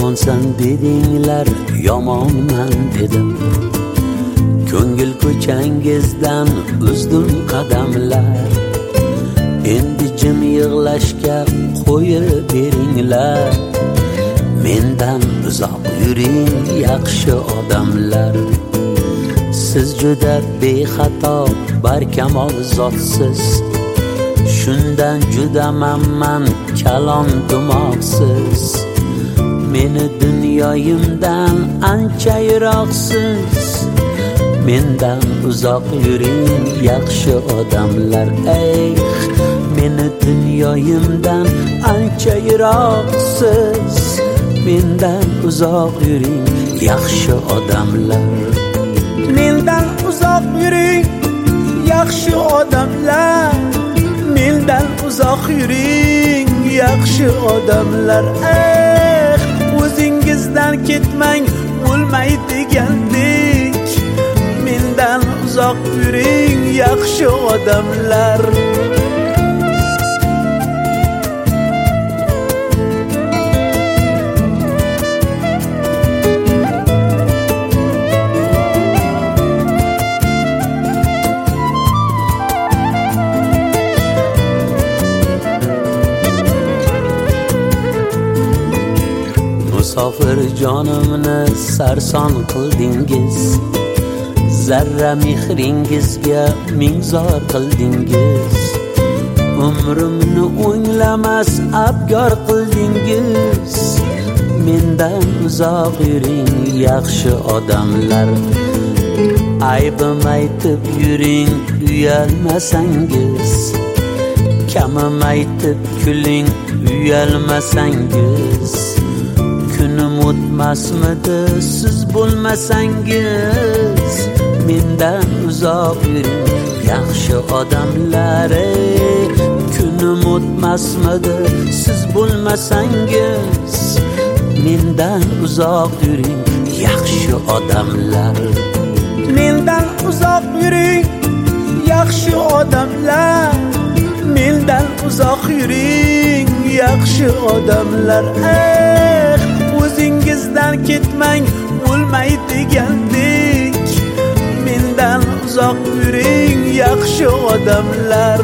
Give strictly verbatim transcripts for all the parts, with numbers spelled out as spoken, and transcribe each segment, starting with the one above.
yomonsan dedinglar, yomonman dedim. Ko'ngil ko'changizdan uzdim qadamlar. Endi jim yig'lashga qo'yib beringlar. Mendan uzoq yuring yaxshi odamlar. Siz juda bexato, barkamol zotsiz. Shundan juda mamman kalon dumoqsiz. Meni dunyoyimdan ancha yiroqsiz. Mendan uzoq yuring yaxshi odamlar. Ey, meni dunyoyimdan ancha yiroqsiz. Mendan uzoq yuring yaxshi odamlar. Mendan uzoq yuring yaxshi odamlar. Mendan uzoq yuring yaxshi odamlar. Eh, o'zingizdan ketmang, o'lmay degandek. Mendan uzoq yuring yaxshi odamlar. Musofir jonimni sarson qildingiz. Zarra mehringizga ming zor qildingiz. Umrimni o'nglamas abgor qildingiz. Mendan uzoq yuring yaxshi odamlar. Aybim aytib yuring uyalmasangiz. Kamim aytib kuling uyalmasangiz. Kunim o'tmasmidi siz bo'lmasangiz. Mendan uzoq yuring yaxshi odamlar. Kunim o'tmasmidi siz bo'lmasangiz. Mendan uzoq yuring yaxshi odamlar. Mendan uzoq yuring yaxshi odamlar. Mendan uzoq yuring yaxshi odamlar. Eh, o'zingizdan ketmang, o'lmay degandek. Mendan uzoq yuring yaxshi odamlar.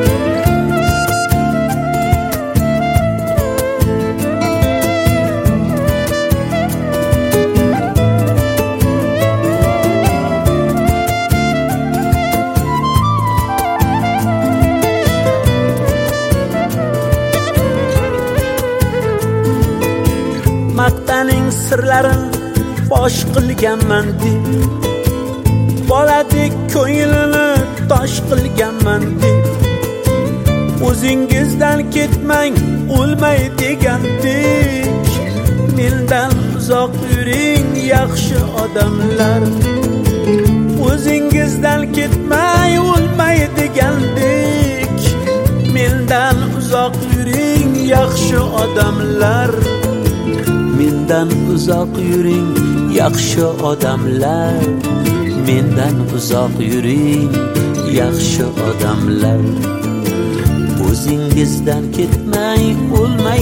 Maqtaning sirlarin fosh qilganman deb, boladek ko'nglini tosh qilganman deb. O'zingizdan ketmang, o'lmay degandek. Mendan uzoq yuring yaxshi odamlar. O'zingizdan ketmay, o'lmay degandek. Mendan uzoq yuring yaxshi odamlar. Mendan uzoq yuring yaxshi odamlar. Mendan uzoq yuring yaxshi odamlar. O'zingizdan ketmay, o'lmay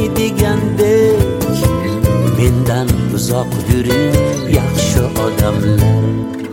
degandek. Mendan uzoq yuring yaxshi odamlar.